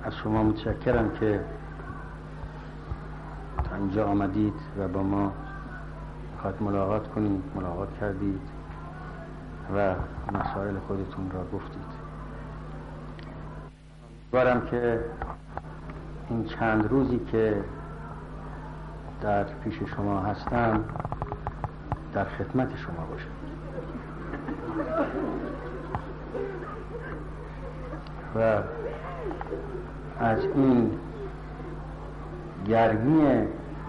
از شما متشکرم که تا اینجا آمدید و با ما خواهد ملاقات کنید، ملاقات کردید و مسائل خودتون را گفتید. امیدوارم که این چند روزی که در پیش شما هستم در خدمت شما باشم و از این گرمی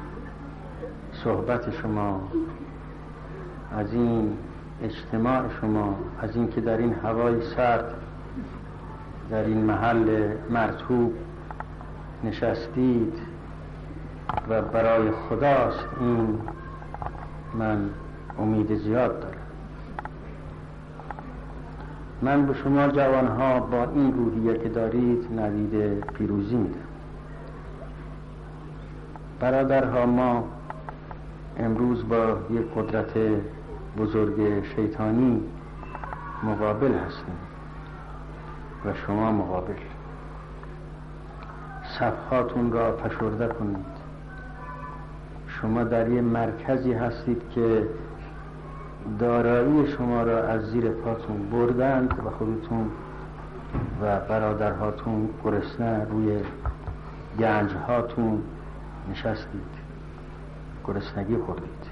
صحبت شما، از این اجتماع شما، از این که در این هوای سرد در این محل مرطوب نشستید و برای خداست، این من امید زیاد دارم. من به شما جوانها با این روحیه که دارید نوید پیروزی میدم. برادرها، ما امروز با یک قدرت بزرگ شیطانی مقابل هستیم و شما مقابل. صفحاتون را فشرده کنید. شما در یه مرکزی هستید که دارایی شما را از زیر پاتون بردند و خودتون و برادرهاتون گرسنه روی گنجهاتون نشستید، گرسنگی خوردید.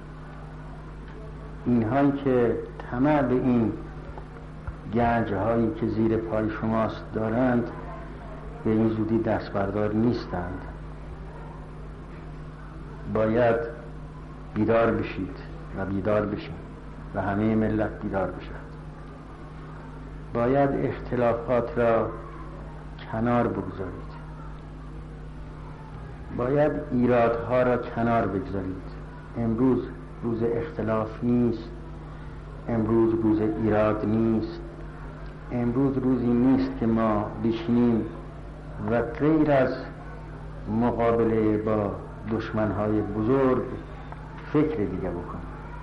اینهایی که طمع به این گنجهایی که زیر پای شماست دارند به این زودی دست بردار نیستند. باید بیدار بشید و بیدار بشین و همه ملت بیدار بشد. باید اختلافات را کنار بگذارید. باید ایرادها را کنار بگذارید. امروز روز اختلاف نیست، امروز روز ایراد نیست، امروز روزی نیست که ما بشینیم و غیر از مقابله با دشمنهای بزرگ فکر دیگه بکنید.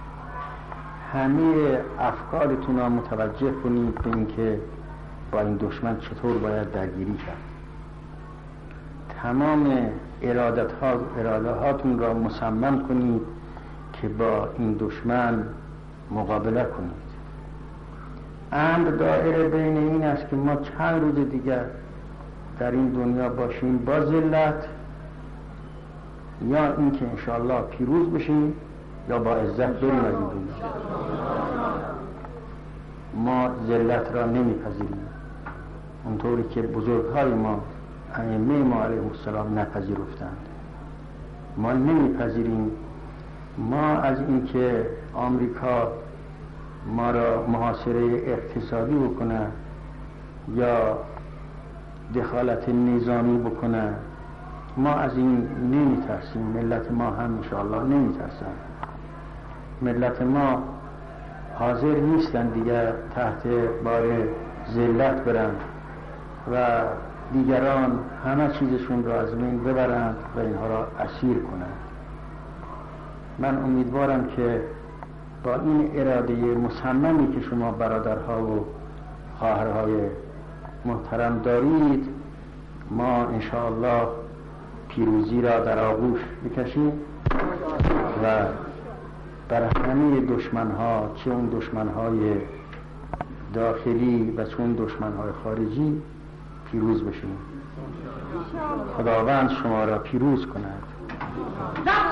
همه افکارتون را متوجه کنید به اینکه با این دشمن چطور باید درگیری کرد. تمام اراده هاتون را مصمم کنید که با این دشمن مقابله کنید. امر دائره بین این است که ما چند روز دیگر در این دنیا باشیم با ذلت، یا اینکه انشاءالله پیروز بشیم یا با عزت بریم از این دنیا. ما ذلت را نمیپذیریم اونطوری که بزرگهای ما، ائمه ما علیهم السلام نپذیرفتند. ما نمیپذیریم ما از اینکه آمریکا ما را محاصره اقتصادی بکنه یا دخالت نظامی بکنه، ما از این نمیترسیم. ملت ما هم انشاءالله نمیترسن. ملت ما حاضر نیستن دیگر تحت بار ذلت برن و دیگران همه چیزشون را از بین ببرند و اینها را اسیر کنند. من امیدوارم که با این اراده مصممی که شما برادرها و خواهرهای محترم دارید، ما انشاءالله پیروزی را در آغوش بکشیم و بر همه دشمنها، چه اون دشمنهای داخلی و چه اون دشمنهای خارجی، پیروز بشیم. خداوند شما را پیروز کند.